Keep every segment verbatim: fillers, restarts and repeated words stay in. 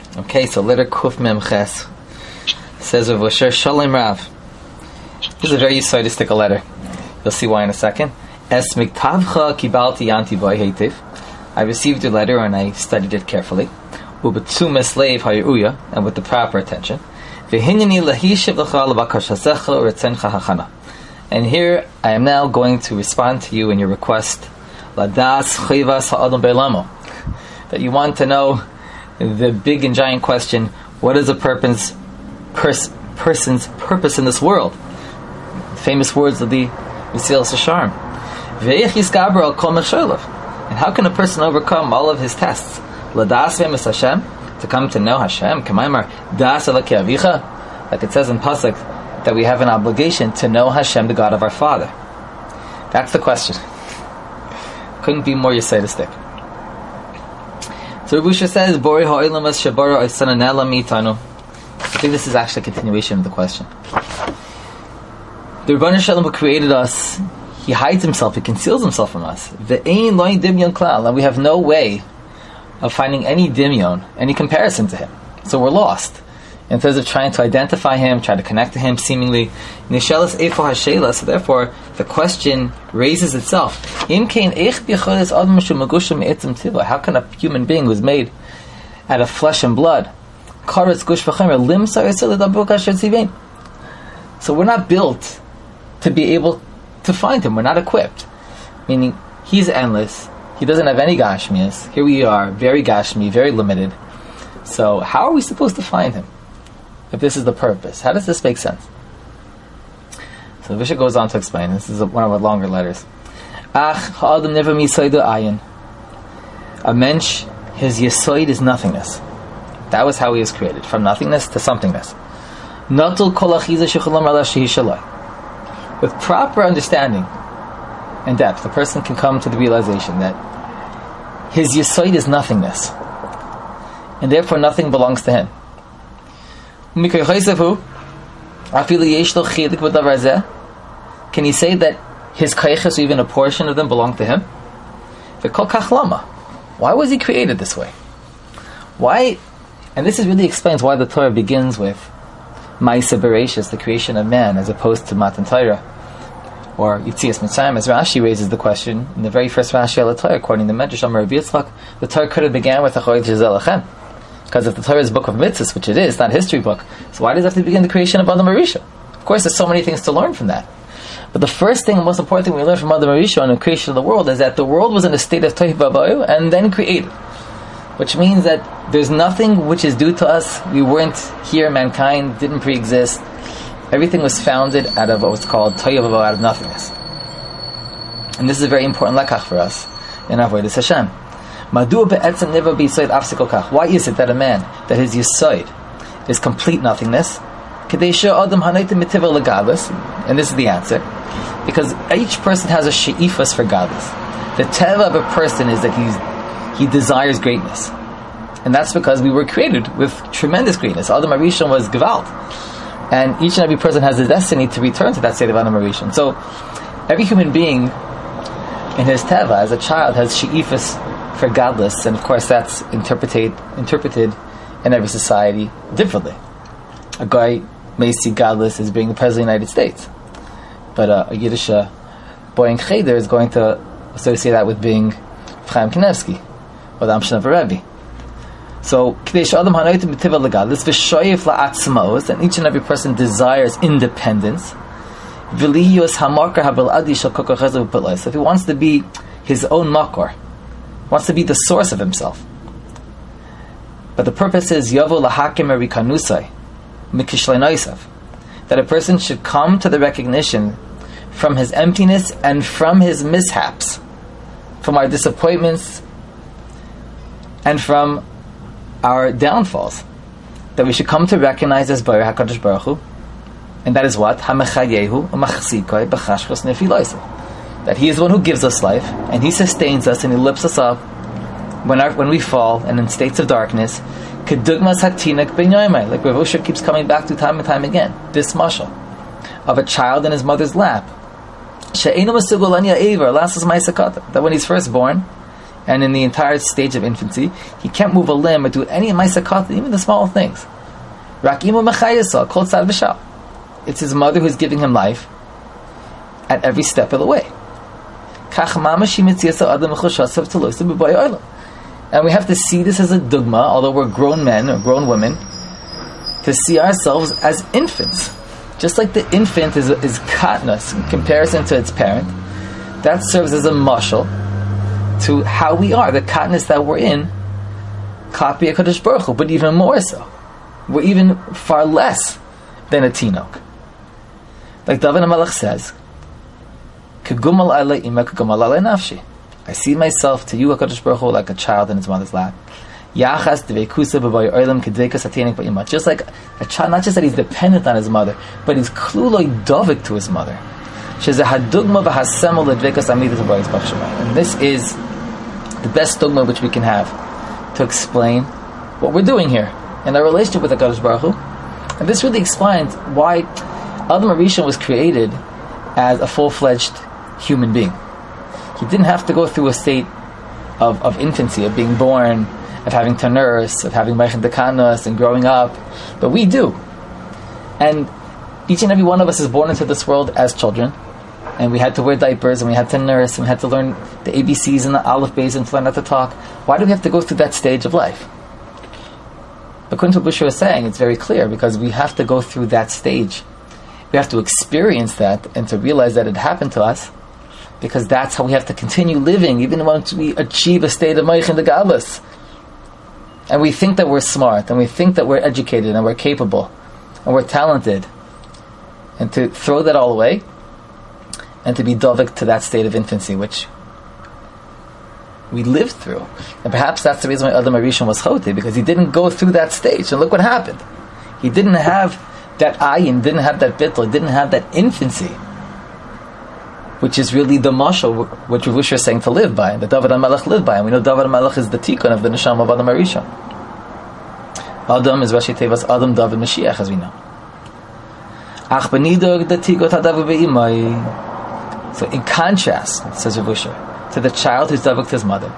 Okay, so letter Kuf Mem Ches says Rav Osher Shalom Rav. This is a very yisoidistic letter. You'll see why in a second. Es miktavcha kibalti yanti boy heitiv. I received your letter and I studied it carefully. Ubetzumes leiv hayuya, and with the proper attention. V'hinyani lahishiv l'cha l'bakashasecha u'retzencha hachana. And here I am now going to respond to you in your request. Ladas chayvas ha'adam be'lamo. That you want to know the big and giant question: what is a person's pers- person's purpose in this world? Famous words of the Mesilas Yesharim. Ve'ich yisgaber al kol mechsholev. And how can a person overcome all of his tests? Ladas ve'emes Hashem, to come to know Hashem. K'maymar das elokei avicha, like it says in pasuk that we have an obligation to know Hashem, the God of our Father. That's the question. Couldn't be more yisoidistic. So Rav Usha says, Bori ha'olam es shabara oisana nela mitanu. I think this is actually a continuation of the question. The Rebbeinu Shalom who created us, He hides Himself, He conceals Himself from us. Ve'ein lo dimyon klal, and we have no way of finding any dimyon, any comparison to Him. So we're lost. In terms of trying to identify Him, try to connect to Him, seemingly. Nishelas eifo hashela, so therefore the question raises itself. Im kein eich b'yachodes adam shu magushim etzem tiva. How can a human being who's made out of flesh and blood, karetz gush v'chamer, limsa yisel edabu kasher tzivein? So we're not built to be able to find Him. We're not equipped. Meaning, He's endless. He doesn't have any gashmias. Here we are, very gashmi, very limited. So how are we supposed to find Him? If this is the purpose, how does this make sense? So the Visha goes on to explain. This is one of our longer letters. Ach ha'adam never misoidu ayin. A mensch, his yesoid is nothingness. That was how he was created, from nothingness to somethingness. Natul kol achiza shechulam ala shehi shaloi. With proper understanding and depth, a person can come to the realization that his yesoid is nothingness, and therefore nothing belongs to him. Can he say that his kayches, or even a portion of them, belong to him? Why was he created this way? Why? And this is really explains why the Torah begins with Ma'aseh Bereishis, the creation of man, as opposed to Matan Torah or Yitzias Mitzrayim. As Rashi raises the question in the very first Rashi al Torah, according to Medrash Amar Rabbi Yitzchak, the Torah could have began with Achoy Tizel Lachem. Because if the Torah is a book of mitzvahs, which it is, not a history book, so why does it have to begin the creation of Adam Arisha? Of course, there's so many things to learn from that. But the first thing, and most important thing we learn from Adam Arisha on the creation of the world is that the world was in a state of Tohu Vavohu and then created. Which means that there's nothing which is due to us. We weren't here, mankind didn't pre-exist. Everything was founded out of what's called Tohu Vavohu, out of nothingness. And this is a very important lekach for us in Avodas Hashem. Why is it that a man, that his yisoid is complete nothingness? And this is the answer. Because each person has a she'ifas for godless. The teva of a person is that he's, he desires greatness. And that's because we were created with tremendous greatness. Adam Arishon was Gewalt. And each and every person has a destiny to return to that state of Adam Arishon. So every human being in his teva, as a child, has she'ifas for godless, and of course that's interpreted interpreted in every society differently. A guy may see godless as being the President of the United States, but uh, a Yiddish uh, boy in Cheder is going to associate that with being Chaim Kanevsky or the Amshon of a Rebbe. So, and each and every person desires independence. If he wants to be his own makor, wants to be the source of himself. But the purpose is Yavo lahakim erikanusai mikishleinoisav, that a person should come to the recognition from his emptiness and from his mishaps, from our disappointments and from our downfalls, that we should come to recognize as Baruch HaKadosh Baruch Hu, and that is what? Hamechayehu umachzikai b'chashchos nefiloisav. That He is the one who gives us life, and He sustains us, and He lifts us up when our, when we fall and in states of darkness. Kedugmas hatinak b'nyoymai, like Rav Osher keeps coming back to time and time again. This mashal of a child in his mother's lap, she'einu mesugol an ya'aver lasas ma'aseh katan, that when he's first born and in the entire stage of infancy, he can't move a limb or do any ma'aseh, even the small things. It's his mother who's giving him life at every step of the way. And we have to see this as a dogma, although we're grown men or grown women, to see ourselves as infants. Just like the infant is, is katnus in comparison to its parent, that serves as a mashal to how we are, the katnus that we're in, klapi HaKadosh Baruch Hu, but even more so. We're even far less than a tinok. Like David HaMelech says, Kegumal alei ima kegumal alei nafshi. I see myself to you, HaKadosh Baruch Hu, like a child in his mother's lap. Yachas dveikusa b'vay oilam kedveikas ateinik b'ima. Just like a child, not just that he's dependent on his mother, but he's kluloi dovik to his mother. Sheze hadugma v'hasemel ledveikas amidas b'vayis b'avshamay. And this is the best dogma which we can have to explain what we're doing here in our relationship with HaKadosh Baruch Hu. And this really explains why Adam HaRishon was created as a full-fledged human being. He didn't have to go through a state of, of infancy, of being born, of having to nurse, of having Meichin Dekanos and growing up. But we do. And each and every one of us is born into this world as children. And we had to wear diapers, and we had to nurse, and we had to learn the A B Cs and the Aleph Beis and to learn how to talk. Why do we have to go through that stage of life? According to what Bushra is saying, it's very clear, because we have to go through that stage. We have to experience that and to realize that it happened to us, because that's how we have to continue living, even once we achieve a state of Meichin Degalos. And we think that we're smart, and we think that we're educated, and we're capable, and we're talented. And to throw that all away, and to be dovik to that state of infancy, which we lived through. And perhaps that's the reason why Adam HaRishon was choti, because he didn't go through that stage. And look what happened. He didn't have that ayin, didn't have that bittul, didn't have that infancy, which is really the mashal which Rav Usher is saying to live by, that David HaMelech lived by. And we know David HaMelech is the tikkun of the neshama of Adam HaRishon. Adam is Rashi Tevas Adam David Mashiach, as we know. Ach benidog the tikkun hadavu be'imai. So in contrast, says Rav Usher, to the child who's davuk to his mother,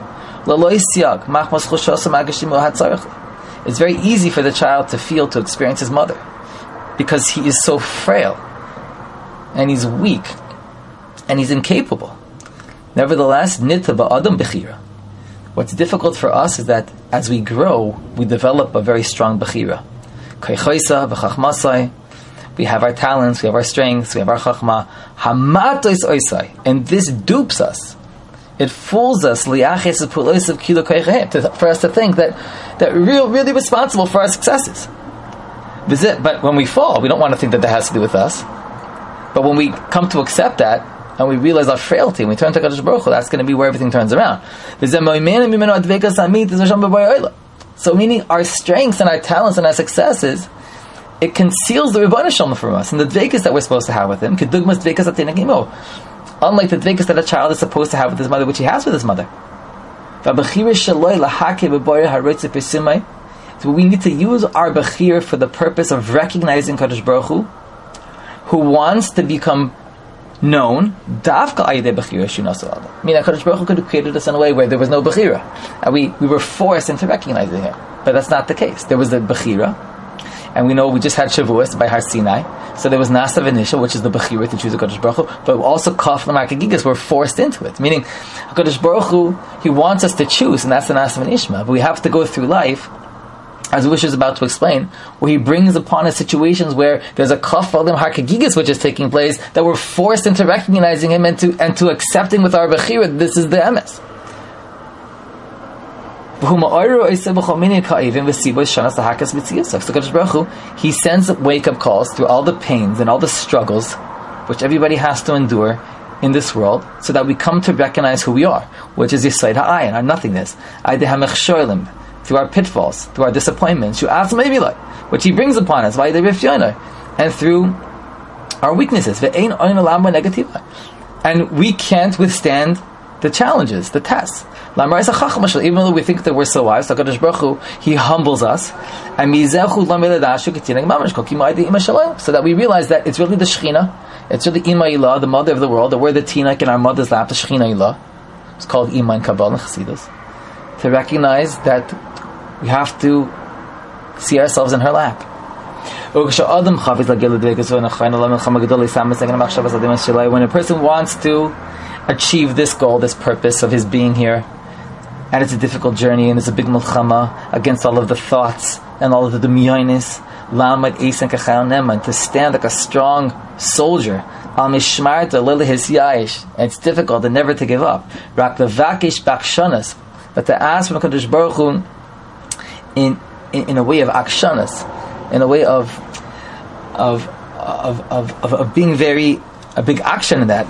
it's very easy for the child to feel, to experience his mother, because he is so frail, and he's weak, and he's incapable. Nevertheless, nita ba'adam bechira. What's difficult for us is that as we grow, we develop a very strong bechira. Kaychoisa v'chachmasai. We have our talents, we have our strengths, we have our chachma. Hamatos oisai. And this dupes us. It fools us for us to think that that we're real, really responsible for our successes. But when we fall, we don't want to think that that has to do with us. But when we come to accept that, and we realize our frailty, and we turn to HaKadosh Baruch Hu, that's going to be where everything turns around. So meaning our strengths and our talents and our successes, it conceals the Rebbeinu Shalom from us, and the dveikus that we're supposed to have with Him. Unlike the dveikus that a child is supposed to have with his mother, which he has with his mother. So we need to use our bechir for the purpose of recognizing Kadosh Baruch Hu, who wants to become known. Dafka ayidei bechira shunasu adam. I mean, Kadosh Baruch Hu could have created us in a way where there was no bechira, and we, we were forced into recognizing Him. But that's not the case. There was the bechira. And we know we just had Shavuos by Har Sinai, so there was Nasa V'Nisha, which is the Bechira to choose a Kadosh Baruch Hu, but also Kaf Lamar Kagigas were forced into it. Meaning, Kadosh Baruch Hu, He wants us to choose, and that's the Nasa V'Nishma. But we have to go through life, as Wish is about to explain, where He brings upon us situations where there's a Kaf Lamar Kagigas which is taking place, that we're forced into recognizing Him and to and to accepting with our Bechira, this is the emes. So Kadosh Baruch Hu, He sends wake-up calls through all the pains and all the struggles which everybody has to endure in this world, so that we come to recognize who we are, which is Yisayid Ha'ayin, our nothingness, through our pitfalls, through our disappointments, which He brings upon us, and through our weaknesses. And we can't withstand the challenges, the tests. Even though we think that we're so wise, so HaKadosh Baruch Hu, He humbles us, and so that we realize that it's really the Shechina, it's really Ima Ilah, the mother of the world, that we're the Tinak in our mother's lap, the Shechina Ilah. It's called Ima in Kabbalah and Chassidus. to recognize that we have to see ourselves in her lap. When a person wants to achieve this goal, this purpose of his being here, and it's a difficult journey, and it's a big milchama against all of the thoughts and all of the demyonis, to stand like a strong soldier, and it's difficult and never to give up. But to ask from HaKadosh Baruch Hu in, in in a way of akshanas, in a way of of of of, of, of being very a big action in that.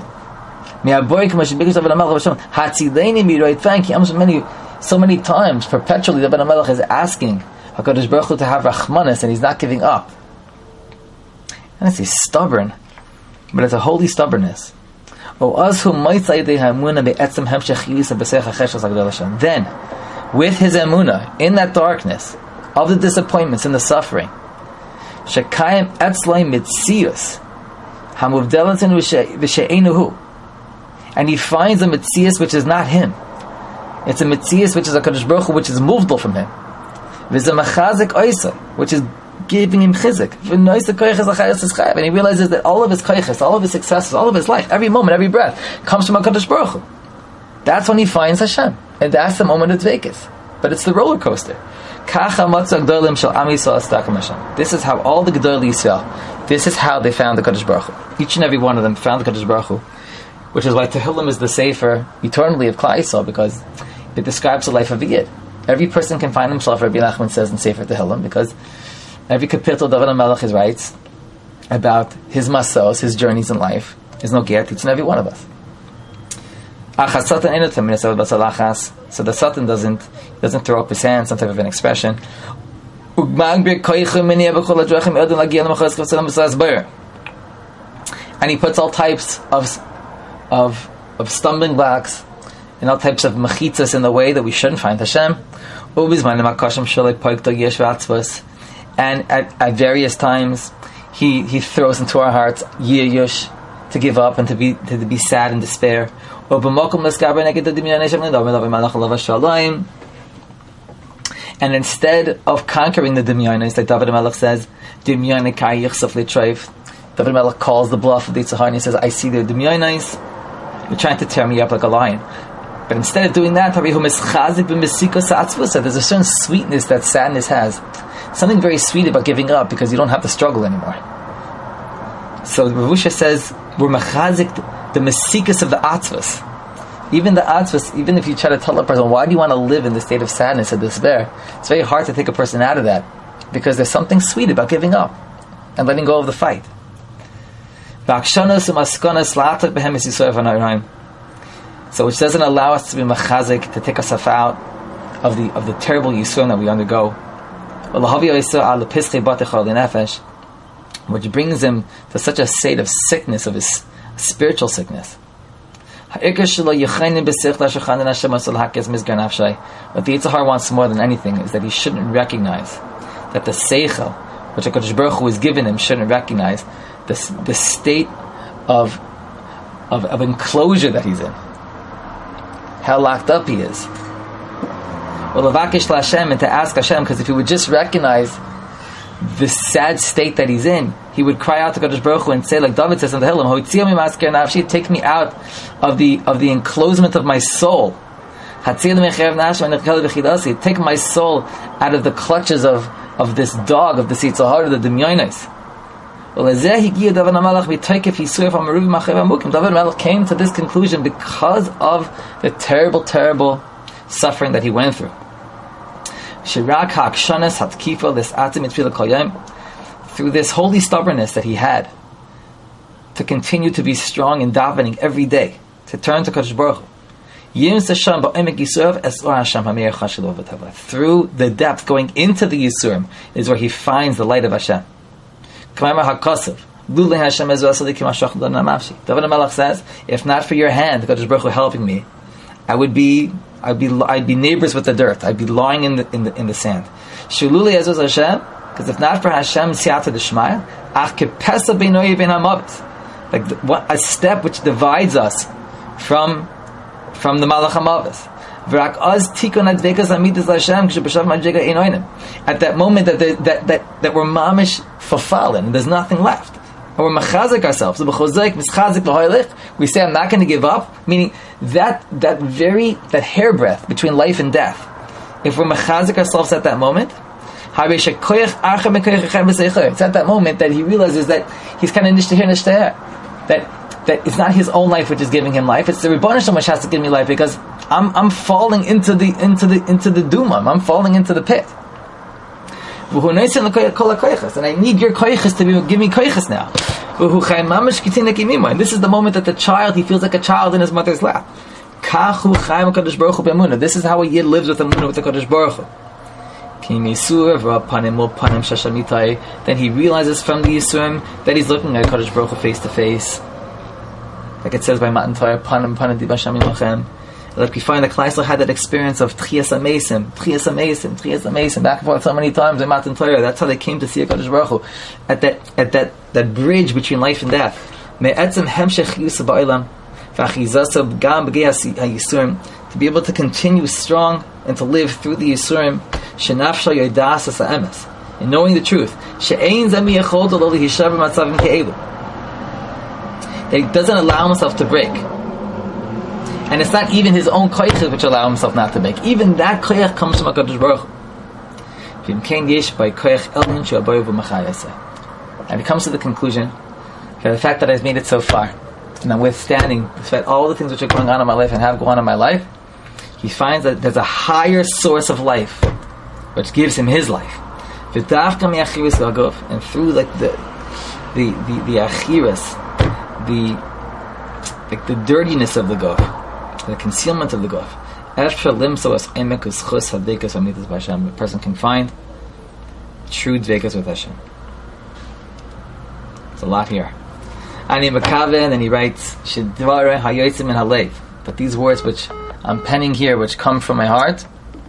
Many, so many times, perpetually, the Ben HaMelech is asking HaKadosh Baruch Hu to have Rachmanis, and he's not giving up. And it's he's stubborn, but it's a holy stubbornness. Then, with his emunah, in that darkness of the disappointments and the suffering, and he finds a mitzias which is not him. It's a mitzias which is a Kadosh Baruch Hu, which is moved from him. Which is giving him chizik. And he realizes that all of his koiches, all of his successes, all of his life, every moment, every breath, comes from a Kadosh Baruch Hu. That's when he finds Hashem. And that's the moment of Dveikus. But it's the roller coaster. This is how all the Gedol Yisrael, this is how they found the Kadosh Baruch Hu. Each and every one of them found the Kadosh Baruch Hu. Which is why Tehillim is the sefer eternally of Klal Yisrael, because it describes the life of a Yid. Every person can find himself, Rabbi Nachman says in Sefer Tehillim, because every kapitel David HaMelech writes about his masos, his journeys in life, is no get each and every one of us. So the Satan doesn't doesn't throw up his hands, some type of an expression. And he puts all types of of of stumbling blocks and all types of mechitzas in the way that we shouldn't find Hashem. And at, at various times he he throws into our hearts yiyush, to give up and to be to, to be sad and despair. And instead of conquering the dimyonis, like David HaMelech says, David HaMelech calls the bluff of the Yitzhahar and he says, I see the dimyonis, you're trying to tear me up like a lion. But instead of doing that, there's a certain sweetness that sadness has. Something very sweet about giving up because you don't have to struggle anymore. So Rav Usha says, we're mechazik, the mesikas of the atzvus. Even the atzvus, even if you try to tell a person, why do you want to live in the state of sadness and despair? It's very hard to take a person out of that, because there's something sweet about giving up and letting go of the fight. So which doesn't allow us to be mechazik, to take ourselves out of the of the terrible yisurim that we undergo, which brings him to such a state of sickness, of his spiritual sickness. What the Yitzhahar wants more than anything is that he shouldn't recognize that the seichel, which HaKadosh Baruch Hu has given him, shouldn't recognize the, the state of, of of enclosure that he's in, how locked up he is. Well, levakish Hashem, and to ask Hashem, because if he would just recognize the sad state that he's in, he would cry out to HaKadosh Baruch Hu and say, like David says in the Tehillim, take me out of the of the enclosement of my soul. Take my soul out of the clutches of, of this dog, of the Yitzhahar, the Dimyonis. David HaMelech came to this conclusion because of the terrible, terrible suffering that he went through. Through this holy stubbornness that he had, to continue to be strong in davening every day, to turn to Kadosh Baruch Hu. Through the depth, going into the Yisurim, is where he finds the light of Hashem. David HaMelech says, if not for your hand, Kadosh Baruch Hu helping me, I would be, I'd be, I'd be neighbors with the dirt. I'd be lying in the in the in the sand. Shululi Ezos Hashem, because if not for Hashem, siyata d'shmaya, ach kepesa beinoyi ben hamavet, like what, a step which divides us from from the Malach Hamavet. At that moment that they, that that that we're mamish fulfilling, and there's nothing left. Or we're machazik ourselves. We say, I'm not going to give up, meaning that that very that hairbreadth between life and death. If we're machazik ourselves at that moment, it's at that moment that he realizes that he's kind of nishtahir nishtahir. That that it's not his own life which is giving him life; it's the Rebbeinu Shalom which has to give me life, because I'm I'm falling into the into the into the doomam. I'm falling into the pit. And I need your koiches to be, give me koiches now. And this is the moment that the child, he feels like a child in his mother's lap. This is how a yid lives with the Emunah, with the Kadosh Baruch Hu. Then he realizes from the Yisurim that he's looking at Kadosh Baruch Hu face to face. Like it says by Matan Torah, Panim Panim Di Basham Yilachem. Like we find that Klal Yisrael had that experience of Tchias HaMeisim, Tchias HaMeisim, Tchias HaMeisim, back and forth so many times in Matan Torah. That's how they came to see HaKadosh Baruch Hu, at that at that that bridge between life and death. Me'etzem hemshech yusah ba'olam v'achizasa gam b'gei ha'yisurim, to be able to continue strong and to live through the Yisurim, shenafsha yodas as ha'emes, and knowing the truth, she'ein zemi yechol lo lihishav b'matzavim ke'elu, that he doesn't allow himself to break. And it's not even his own koyach which allow himself not to make. Even that koyach comes from HaKadosh Baruch Hu. And he comes to the conclusion that the fact that I've made it so far, and I'm withstanding, despite all the things which are going on in my life and have gone on in my life, he finds that there's a higher source of life which gives him his life. And through like the the the, the achiras, the like the dirtiness of the guf, the concealment of the guf, a person can find true dvekas with Hashem. It's a lot here. And then he writes, but these words which I'm penning here, which come from my heart,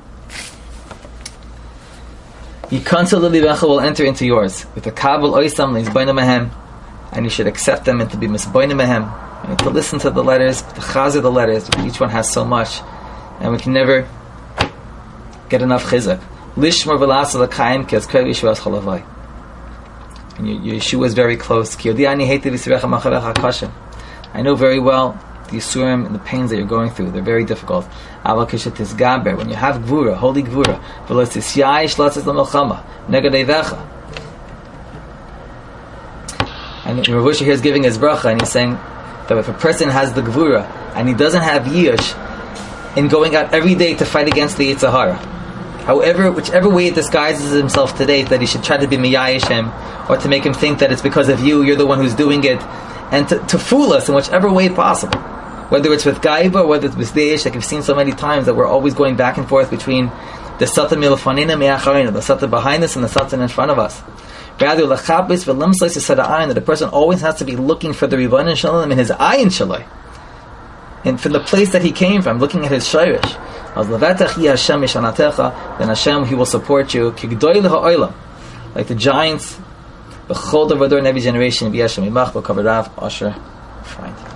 will enter into yours with the kabel oisam leizbayna mehem, and you should accept them and to be misbayna mehem. You need to listen to the letters, to chazer the letters, because each one has so much, and we can never get enough chizuk. Lishmor v'lasa l'kaim ki azkar Yeshua's chalavai. And Yeshua is very close. I know very well the Yisurim and the pains that you're going through. They're very difficult. When you have Gvura, holy Gvura, and Rav Usha here is giving his bracha, and he's saying that if a person has the Gvura and he doesn't have Yish in going out every day to fight against the Yetzer Hara, however, whichever way it disguises himself today, that he should try to be miyayish him, or to make him think that it's because of you, you're the one who's doing it, and to, to fool us in whichever way possible. Whether it's with Gaiva, or whether it's with Deish, like we've seen so many times that we're always going back and forth between the Satan milfanina me'acharina, the Satan behind us and the Satan in front of us. Rather, l'chabis v'limsais yisada, that the person always has to be looking for the Ribono Shel Olam in his ayin shaloi, and from the place that he came from, looking at his shayrish. Then Hashem, He will support you, like the giants, the chol davador in every generation. V'yashem imach b'kavod rav, Asher, find.